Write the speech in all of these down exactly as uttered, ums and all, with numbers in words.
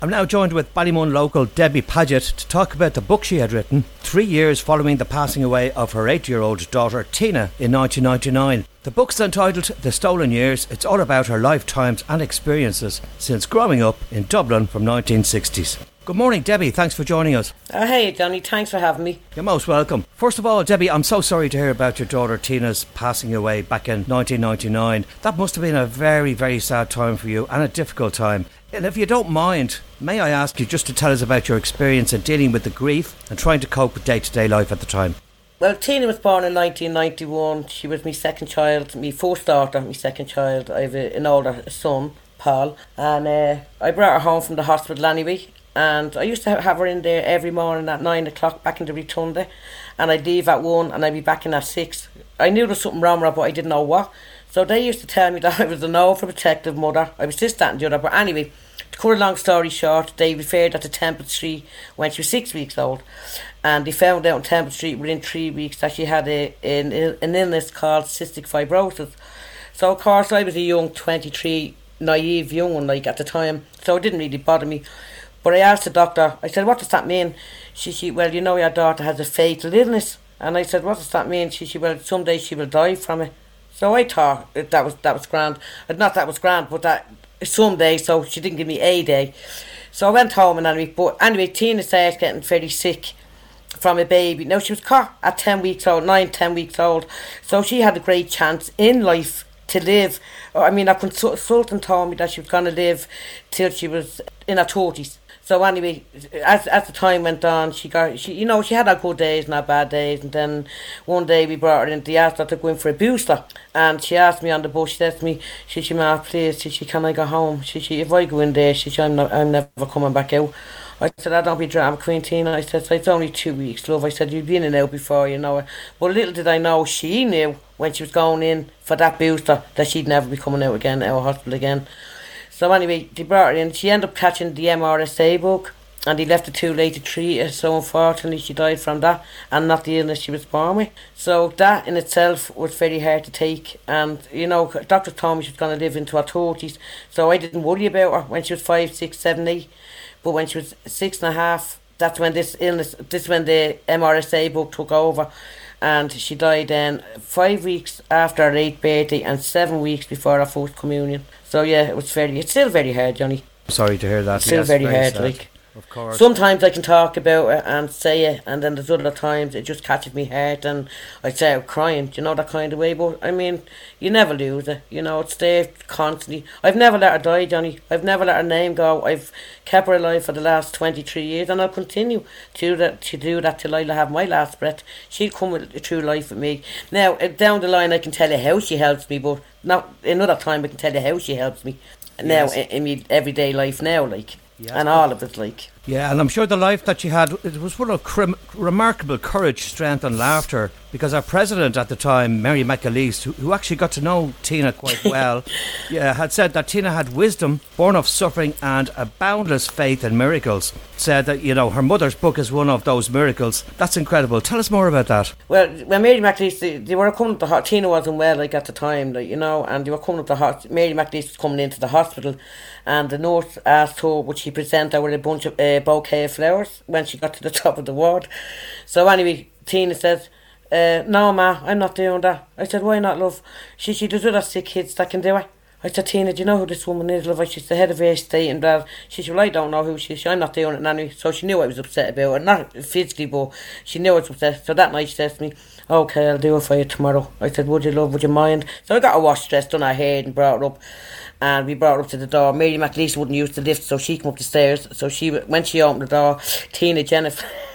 I'm now joined with Ballymun local Debbie Paget to talk about the book she had written three years following the passing away of her eight-year-old daughter Tina in nineteen ninety-nine. The book's entitled The Stolen Years. It's all about her lifetimes and experiences since growing up in Dublin from nineteen sixties. Good morning, Debbie. Thanks for joining us. Uh, hey, Johnny. Thanks for having me. You're most welcome. First of all, Debbie, I'm so sorry to hear about your daughter Tina's passing away back in nineteen ninety-nine. That must have been a very, very sad time for you and a difficult time. And if you don't mind, may I ask you just to tell us about your experience in dealing with the grief and trying to cope with day-to-day life at the time? Well, Tina was born in nineteen ninety-one. She was my second child, my first daughter, my second child. I have a, an older son, Paul, and uh, I brought her home from the hospital anyway. And I used to have her in there every morning at nine o'clock back in the Rotunda, and I'd leave at one and I'd be back in at six. I knew there was something wrong with her, but I didn't know what. So they used to tell me that I was an overprotective mother. I was this, that and the other. But anyway, to cut a long story short, they referred her to Temple Street when she was six weeks old. And they found out on Temple Street within three weeks that she had a, an, an illness called cystic fibrosis. So of course I was a young twenty-three, naive young one like at the time. So it didn't really bother me. But I asked the doctor, I said, what does that mean? She said, well, you know your daughter has a fatal illness. And I said, what does that mean? She said, well, someday she will die from it. So I thought that was that was grand. Not that was grand, but that someday, so she didn't give me a day. So I went home and anyway, but anyway, Tina started getting very sick from a baby. Now she was caught at ten weeks old, nine, ten weeks old. So she had a great chance in life to live. I mean, a consultant told me that she was going to live till she was in her thirties. So anyway, as as the time went on, she got she you know she had her good days and her bad days, and then one day we brought her in. They asked her to go in for a booster, and she asked me on the bus. She said to me, "She she ma, please, she she can I go home? She she if I go in there, she she I'm not I'm never coming back out." I said, "I don't be drama queen, Tina." I said, "It's only two weeks, love." I said, "You've been in and out before, you know." But little did I know, she knew when she was going in for that booster that she'd never be coming out again, out of hospital again. So anyway, they brought her in. She ended up catching the M R S A bug, and they left it too late to treat her. So unfortunately, she died from that, and not the illness she was born with. So that in itself was very hard to take. And you know, doctors told me she was going to live into her thirties, so I didn't worry about her when she was five, six, seven, eight. But when she was six and a half, that's when this illness, this when the M R S A bug took over. And she died then five weeks after her eighth birthday and seven weeks before her first communion. So yeah, it was very, it's still very hard, Johnny. Sorry to hear that. It's still yes, very, very hard, sad. like. Of course. Sometimes I can talk about it and say it, and then there's other times it just catches me heart and I say out crying, do you know, that kind of way. But I mean, you never lose it, you know, it's there constantly. I've never let her die, Johnny. I've never let her name go. I've kept her alive for the last twenty-three years, and I'll continue to do that, to do that till I have my last breath. She'll come with, through life with me. Now, down the line I can tell you how she helps me, but not another time I can tell you how she helps me. Now, yes. in, in my everyday life now, like. Yes, and all of it, like. Yeah, and I'm sure the life that she had, it was full of crim- remarkable courage, strength and laughter, because our president at the time, Mary McAleese, who, who actually got to know Tina quite well, yeah, had said that Tina had wisdom, born of suffering and a boundless faith in miracles. Said that, you know, her mother's book is one of those miracles. That's incredible. Tell us more about that. Well, when Mary McAleese, they, they were coming to the hospital. Tina wasn't well, like, at the time, like, you know, and they were coming to the hospital. Mary McAleese was coming into the hospital, and the nurse asked her would she present her with a bunch of uh, bouquet of flowers when she got to the top of the ward. So anyway, Tina says, uh, no ma, I'm not doing that. I said, why not, love? She she does other sick kids that can do it. I said, Tina, do you know who this woman is, love? She's the head of her state and blah. She said, well, I don't know who she is. I'm not doing it anyway. So she knew I was upset about it. Not physically, but she knew I was upset. So that night she says to me, okay, I'll do it for you tomorrow. I said, would you, love? Would you mind? So I got her wash dress, done her hair and brought her up. And we brought her up to the door. Mary McAleese wouldn't use the lift, so she came up the stairs. So she, when she opened the door, Tina Jenna,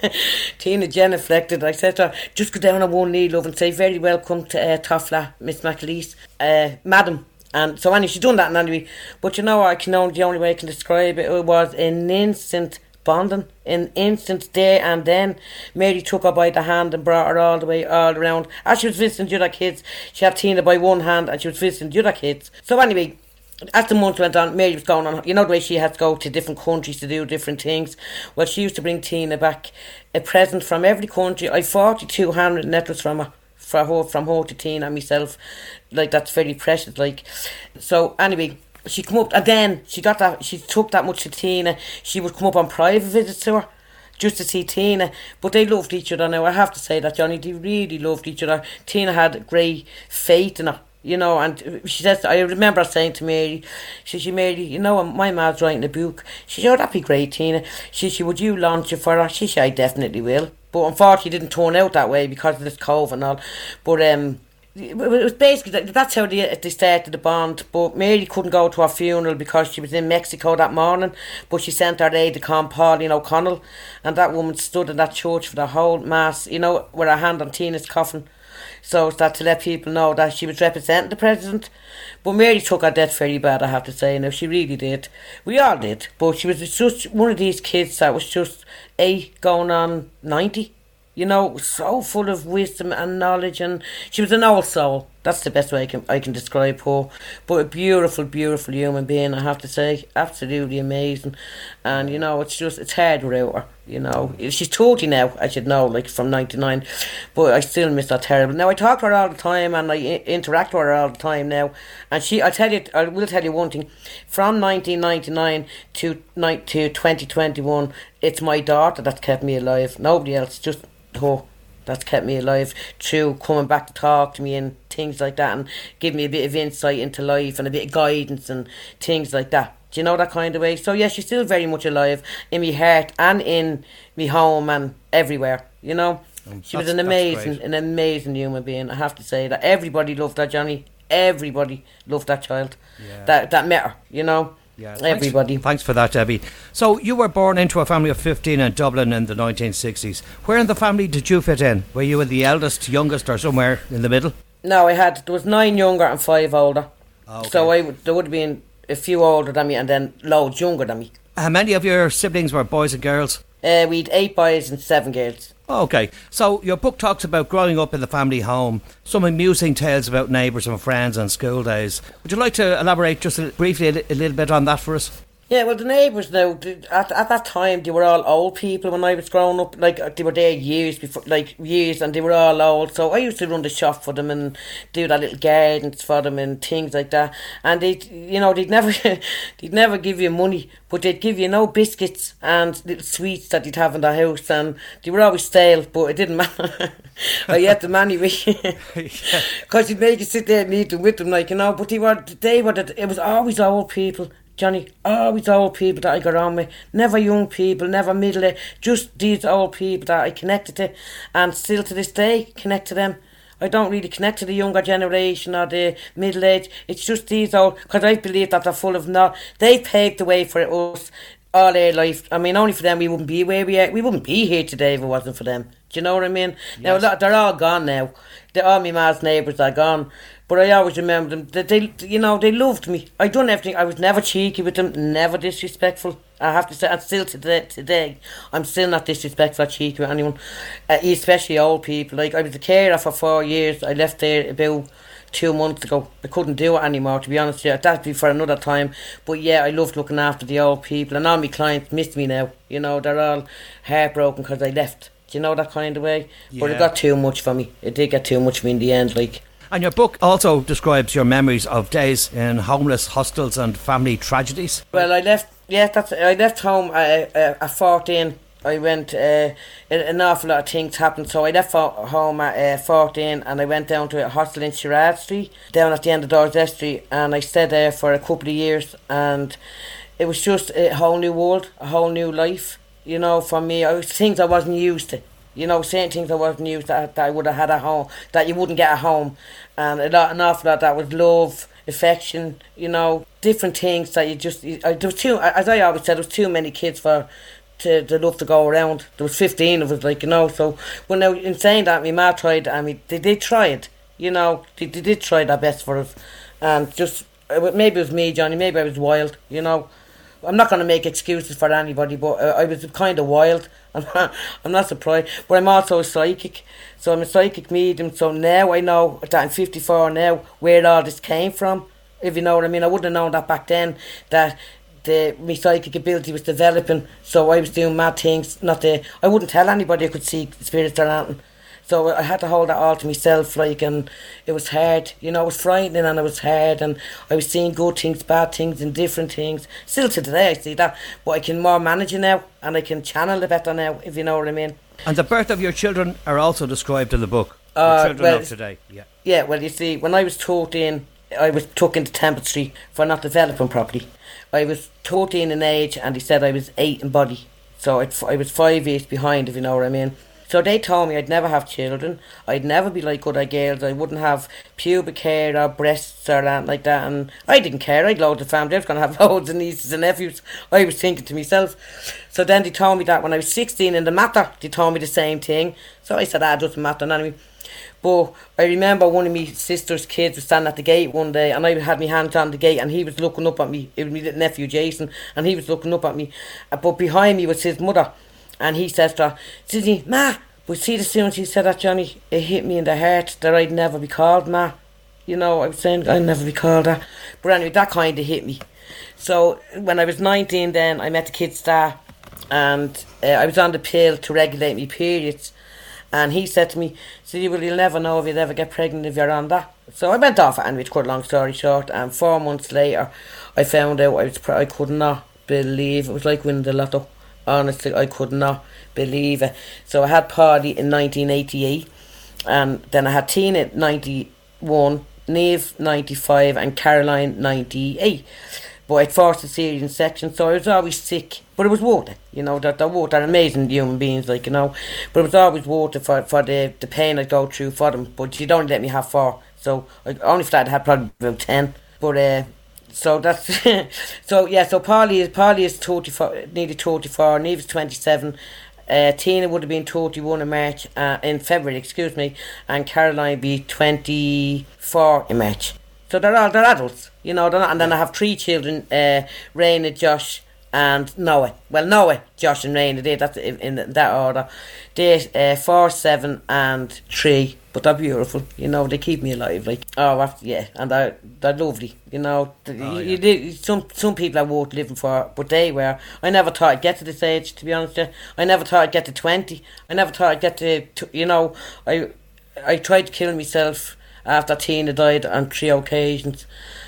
Tina genuflected. I said to her, just go down on one knee, love, and say, very welcome to uh, Toffla, Miss McAleese, uh, madam. And so anyway, she done that anyway. But you know, I can only, the only way I can describe it, it was an instant bonding, an instant there and then. Mary took her by the hand and brought her all the way all around. As she was visiting the other kids, she had Tina by one hand and she was visiting the other kids. So anyway, as the months went on, Mary was going on, you know the way she had to go to different countries to do different things. Well, she used to bring Tina back a present from every country. I forty-two handwritten letters from her, for her, from her to Tina and myself. Like, that's very precious, like. So anyway, She come up, and then she got that, she took that much to Tina. She would come up on private visits to her, just to see Tina. But they loved each other now, I have to say that, Johnny. They really loved each other. Tina had great faith in her, you know, and she says, I remember her saying to Mary, she said, Mary, you know, my ma's writing a book. She said, oh, that'd be great, Tina. She said, would you launch it for her? She said, I definitely will. But unfortunately it didn't turn out that way because of this COVID and all. But um, it was basically, that's how they, they started the bond. But Mary couldn't go to her funeral because she was in Mexico that morning. But she sent her aide de camp, Pauline O'Connell, and that woman stood in that church for the whole mass, you know, with her hand on Tina's coffin. So it's that to let people know that she was representing the president. But Mary took her death very bad, I have to say. Now, she really did. We all did. But she was just one of these kids that was just eight going on ninety. You know, so full of wisdom and knowledge, and she was an old soul. That's the best way I can I can describe her. But a beautiful, beautiful human being, I have to say. Absolutely amazing. And, you know, it's just, it's hard without her, you know. She's thirty now, I should know, like from ninety-nine. But I still miss her terrible. Now, I talk to her all the time, and I I- interact with her all the time now. And she, I tell you, I will tell you one thing. From nineteen ninety-nine to, to twenty twenty-one, it's my daughter that's kept me alive. Nobody else, just her. That's kept me alive through coming back to talk to me and things like that, and give me a bit of insight into life and a bit of guidance and things like that. Do you know, that kind of way? So yeah, she's still very much alive in my heart and in my home and everywhere, you know. Um, she was that's- an that's amazing, great. an amazing human being, I have to say that. Everybody loved that, Johnny. Everybody loved that child. Yeah. That that met her, you know. Yeah, thanks- Everybody. Thanks for that, Debbie. So you were born into a family of fifteen in Dublin in the nineteen sixties. Where in the family did you fit in? Were you the eldest, youngest, or somewhere in the middle? No, I had, there was nine younger and five older. Ah, okay. So I would, there would have been a few older than me and then loads younger than me. How many of your siblings were boys and girls? Uh, we'd eight boys and seven girls. Okay, so your book talks about growing up in the family home, some amusing tales about neighbours and friends and school days. Would you like to elaborate just a, briefly a, li- a little bit on that for us? Yeah, well, the neighbours now, th- at, at that time, they were all old people when I was growing up. Like, uh, they were there years before, like, years, and they were all old. So I used to run the shop for them and do that little gardens for them and things like that. And they'd, you know, they'd never, they'd never give you money, but they'd give you, no biscuits and little sweets that you'd have in the house. And they were always stale, but it didn't matter. I ate them anyway. Because you'd make you sit there and eat them with them, like, you know. But they were, they were, the, it was always old people. Johnny, always old people that I got on with. Never young people, never middle aged. Just these old people that I connected to, and still to this day connect to them. I don't really connect to the younger generation or the middle age. It's just these old, because I believe that they're full of not. They paved the way for us all their life. I mean, only for them we wouldn't be where we are. We wouldn't be here today if it wasn't for them. Do you know what I mean? Yes. Now they're all gone now. They're, all my ma's neighbours are gone. But I always remember them. That they, you know, they loved me. I done everything. I was never cheeky with them, never disrespectful. I have to say, and still today, today, I'm still not disrespectful or cheeky with anyone, uh, especially old people. Like, I was a carer for four years. I left there about two months ago. I couldn't do it anymore, to be honest with you. That'd be for another time. But yeah, I loved looking after the old people, and all my clients miss me now. You know, they're all heartbroken because I left. Do you know, that kind of way? Yeah. But it got too much for me. It did get too much for me in the end, like. And your book also describes your memories of days in homeless hostels and family tragedies. Well, I left, yeah, that's, I left home at, at fourteen. I went, uh, an awful lot of things happened. So I left home at uh, fourteen, and I went down to a hostel in Sherrard Street, down at the end of Dorset Street, and I stayed there for a couple of years, and it was just a whole new world, a whole new life, you know, for me. I was, things I wasn't used to. You know, saying things I wasn't used to, that, that I would have had at home, that you wouldn't get at home. And a lot, an awful lot that was love, affection, you know, different things that you just, you, I, there was too, as I always said, there was too many kids for, to, to love to go around. There was fifteen of us, like, you know, so, well now, in saying that, my ma tried, I mean, they did try it, you know, they, they did try their best for us. And just, maybe it was me, Johnny, maybe I was wild, you know. I'm not going to make excuses for anybody, but uh, I was kind of wild. I'm not, I'm not surprised. But I'm also a psychic. So I'm a psychic medium. So now I know that I'm fifty-four now, where all this came from. If you know what I mean. I wouldn't have known that back then, that the my psychic ability was developing. So I was doing mad things. Not the, I wouldn't tell anybody I could see spirits or anything. So I had to hold that all to myself, like, and it was hard, you know, it was frightening and it was hard, and I was seeing good things, bad things, and different things. Still to today I see that, but I can more manage it now, and I can channel it better now, if you know what I mean. And the birth of your children are also described in the book. Uh, the children well, of today, yeah. Yeah, well, you see, when I was thirteen, I was took into Temple Street for not developing properly. I was thirteen in age, and they said I was eight in body. So I'd, I was five years behind, if you know what I mean. So they told me I'd never have children, I'd never be like other girls, I wouldn't have pubic hair or breasts or anything like that, and I didn't care, I'd loads of family, I was going to have loads of nieces and nephews, I was thinking to myself. So then they told me that when I was sixteen in the matter, they told me the same thing, so I said, ah, it doesn't matter anyway. But I remember one of my sister's kids was standing at the gate one day, and I had my hands on the gate, and he was looking up at me. It was my little nephew Jason, and he was looking up at me, but behind me was his mother. And he says to her, says he, Ma, but see, as soon as he said that, Johnny, it hit me in the heart that I'd never be called Ma. You know, I was saying I'd never be called that. But anyway, that kind of hit me. So when I was nineteen then, I met the kid star, and uh, I was on the pill to regulate my periods. And he said to me, see, well, you'll never know if you'll ever get pregnant if you're on that. So I went off anyway, to cut a long story short, and four months later, I found out I was pre- I could not believe, it was like winning the lotto. Honestly, I could not believe it. So I had Polly in nineteen eighty-eight, and then I had Tina in ninety-one, Niamh ninety-five, and Caroline ninety-eight. But I'd forced a cesarean section, so I was always sick. But it was worth it, you know, they're, they're worth, they're amazing human beings, like, you know. But it was always worth it for, for the, the pain I'd go through for them. But she'd only let me have four, so I, only for that I had probably about ten. But, uh, so that's, so yeah, so Polly is, Polly is thirty-four, nearly thirty-four, Niamh's twenty-seven. Uh, Tina would have been thirty-one in March, uh, in February, excuse me, and Caroline be twenty-four in March. So they're all, they're adults, you know, they're not, and then I have three children, uh, Raina, Josh, and Noah. Well, Noah, Josh and Raina, they, that's in, in that order. They're uh, four, seven and three, but they're beautiful, you know, they keep me alive, like, oh, that's, yeah, and they're, they're lovely, you know. Oh, you, yeah. you, some some people are worth living for, but they were. I never thought I'd get to this age, to be honest with you. I never thought I'd get to twenty. I never thought I'd get to, to you know, I I tried to kill myself after Tina died on three occasions,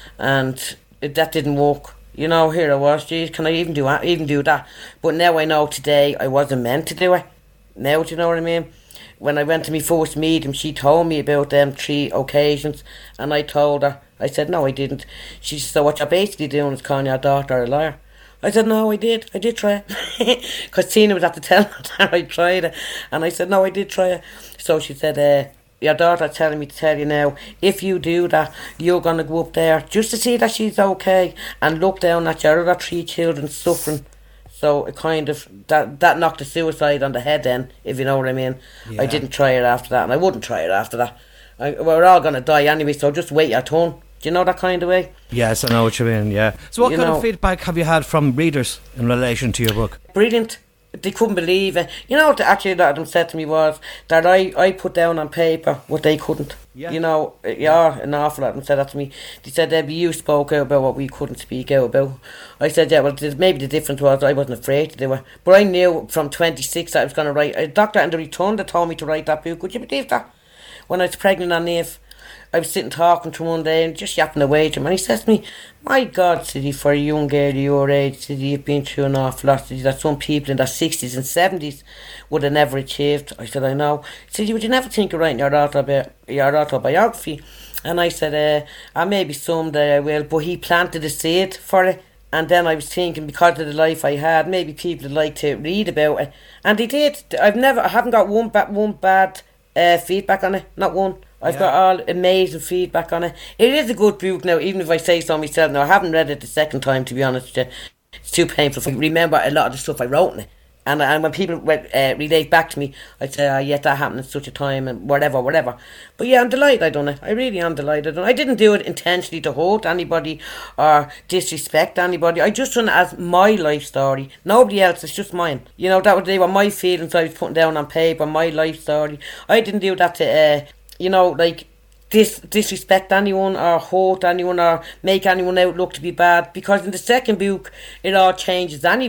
and it, that didn't work. You know, here I was, geez, can I even do that? Even do that? But now I know today I wasn't meant to do it. Now, do you know what I mean? When I went to my first meeting, she told me about them three occasions, and I told her, I said, no, I didn't. She said, so what you're basically doing is calling your daughter a liar. I said, no, I did. I did try it. Because Tina was at the tell her that I tried it. And I said, no, I did try it. So she said, uh, your daughter's telling me to tell you now, if you do that, you're going to go up there just to see that she's okay and look down at your other three children suffering. So it kind of, that that knocked the suicide on the head then, if you know what I mean. Yeah. I didn't try it after that, and I wouldn't try it after that. I, we're all going to die anyway, so just wait your turn. Do you know that kind of way? Yes, I know what you mean, yeah. So what you kind know, of feedback have you had from readers in relation to your book? Brilliant. They couldn't believe it. You know what actually that them said to me was that I, I put down on paper what they couldn't. Yeah. You know, yeah, an awful lot of them said that to me. They said, Debbie, you spoke out about what we couldn't speak out about. I said, yeah, well, maybe the difference was I wasn't afraid to do it. But I knew from twenty-six that I was going to write. A doctor in the return that told me to write that book. Would you believe that? When I was pregnant on Niamh, I was sitting talking to him one day and just yapping away to him, and he says to me, my God, said he, for a young girl your age, said he, you've been through an awful lot, said he, that some people in their sixties and seventies would have never achieved. I said, I know. He said, would you never think of writing your, autobi- your autobiography? And I said, uh, uh, maybe someday I will, but he planted a seed for it. And then I was thinking, because of the life I had, maybe people would like to read about it. And they did. I've never, I haven't got one, ba- one bad uh, feedback on it, not one. I've yeah. got all amazing feedback on it. It is a good book now, even if I say so myself. Now, I haven't read it the second time, to be honest with you. It's too painful. I remember a lot of the stuff I wrote in it. And, and when people uh, relate back to me, I'd say, oh, yeah, that happened at such a time, and whatever, whatever. But yeah, I'm delighted I done it. I really am delighted I done it. I didn't do it intentionally to hurt anybody or disrespect anybody. I just done it as my life story. Nobody else, it's just mine. You know, that was, they were my feelings I was putting down on paper, my life story. I didn't do that to... Uh, you know, like, dis- disrespect anyone or hurt anyone or make anyone out look to be bad, because in the second book it all changes anyway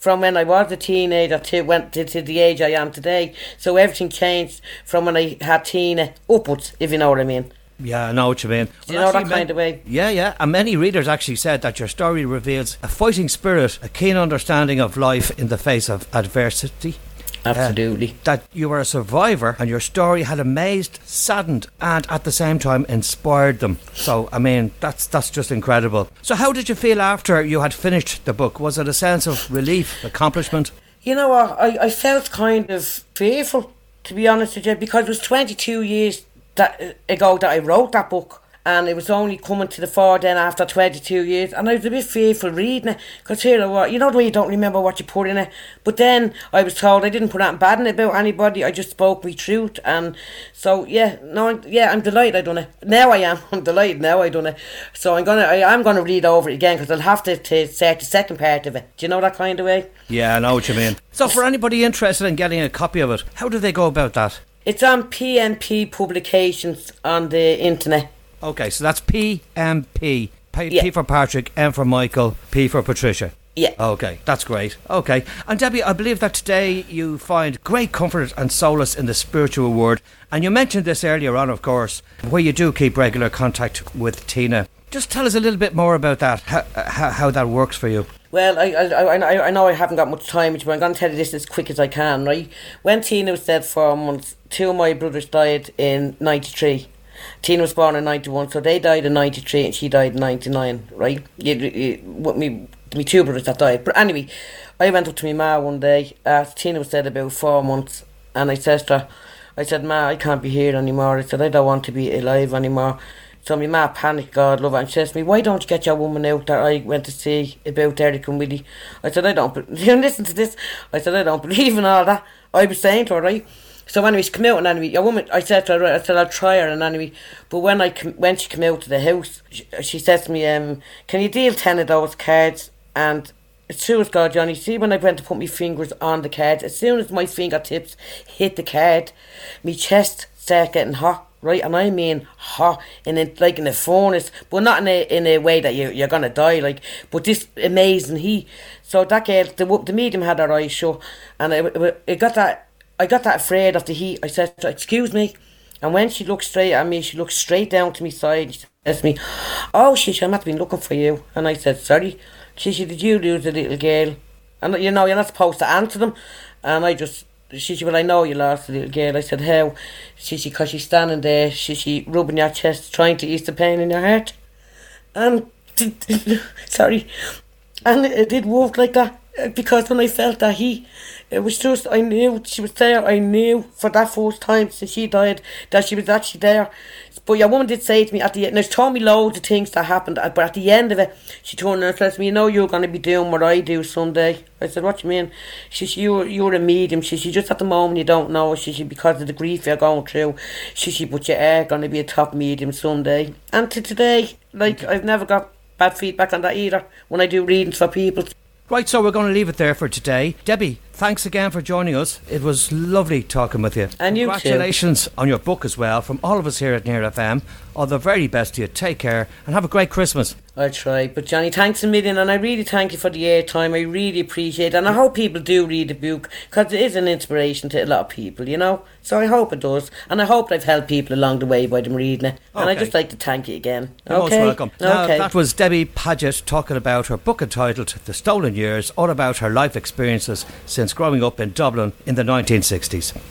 from when I was a teenager to went to, to the age I am today. So everything changed from when I had Tina upwards, if you know what I mean. Yeah, I know what you mean. Do you well, know that kind of way? Yeah, yeah. And many readers actually said that your story reveals a fighting spirit, a keen understanding of life in the face of adversity. Absolutely. Uh, that you were a survivor and your story had amazed, saddened and at the same time inspired them. So, I mean, that's that's just incredible. So how did you feel after you had finished the book? Was it a sense of relief, accomplishment? You know what, I, I felt kind of fearful, to be honest with you, because it was twenty-two years that ago that I wrote that book. And it was only coming to the fore then after twenty-two years, and I was a bit fearful reading it, because here I was, you know the way you don't remember what you put in it. But then I was told I didn't put anything bad in it about anybody, I just spoke my truth. And so yeah, no, yeah, I'm delighted I done it. Now I am, I'm delighted now I done it. So I'm gonna, I am gonna read over it again, because I'll have to, to start the second part of it. Do you know that kind of way? Yeah, I know what you mean. So for anybody interested in getting a copy of it, how do they go about that? It's on P N P Publications on the internet. Okay, so that's P M P. P, yeah. P for Patrick, M for Michael, P for Patricia. Yeah. Okay, that's great. Okay. And Debbie, I believe that today you find great comfort and solace in the spiritual word. And you mentioned this earlier on, of course, where you do keep regular contact with Tina. Just tell us a little bit more about that, how, how, how that works for you. Well, I, I I I know I haven't got much time, but I'm going to tell you this as quick as I can, right? When Tina was dead for months, two of my brothers died in ninety-three. Tina was born in ninety-one, so they died in ninety-three and she died in ninety-nine, right? You, you, what me, me two brothers that died. But anyway, I went up to my ma one day, uh, Tina was dead about four months, and I said to her, I said, Ma, I can't be here anymore. I said, I don't want to be alive anymore. So my ma panicked, God love her, and she says to me, why don't you get your woman out that I went to see about Eric and Willie? I said, I don't, listen to this, I said, I don't believe in all that. I was saying to her, right? So anyway, she came out, and anyway, your woman, I said to her, I said, I'll try her, and anyway, but when I com- when she came out to the house, she, she says to me, um, can you deal ten of those cards? And it's true as God, Johnny, see when I went to put my fingers on the cards, as soon as my fingertips hit the card, my chest started getting hot, right? And I mean hot, in a, like in a furnace, but not in a in a way that you, you're going to die, like, but this amazing heat. So that girl, the, the medium had her eyes shut, and it, it got that, I got that afraid of the heat. I said, excuse me. And when she looked straight at me, she looked straight down to my side. She says to me, oh, she I must have been looking for you. And I said, sorry. She said, did you lose the little girl? And you know, you're not supposed to answer them. And I just, she said, well, I know you lost the little girl. I said, how? She said, because she's standing there, she she rubbing your chest, trying to ease the pain in your heart. And, sorry. And it, it did work like that. Because when I felt that heat, it was just, I knew she was there. I knew for that first time since she died that she was actually there. But your woman did say to me at the end, and she told me loads of things that happened, but at the end of it, she turned and said to me, you know, you're going to be doing what I do someday. I said, what do you mean? She said, you're, you're a medium. She said, just at the moment you don't know. She said, because of the grief you're going through. She said, but you are going to be a top medium someday. And to today, like, I've never got bad feedback on that either when I do readings for people. Right, so we're going to leave it there for today. Debbie, thanks again for joining us. It was lovely talking with you. And you Congratulations too. on your book as well, from all of us here at Near F M. All the very best to you. Take care and have a great Christmas. I'll try. But Johnny, thanks a million, and I really thank you for the airtime. I really appreciate it, and I hope people do read the book, because it is an inspiration to a lot of people, you know. So I hope it does, and I hope I've helped people along the way by them reading it. And okay. I'd just like to thank you again. You're okay? most welcome. Now, okay. That was Debbie Paget talking about her book entitled The Stolen Years, all about her life experiences since growing up in Dublin in the nineteen sixties.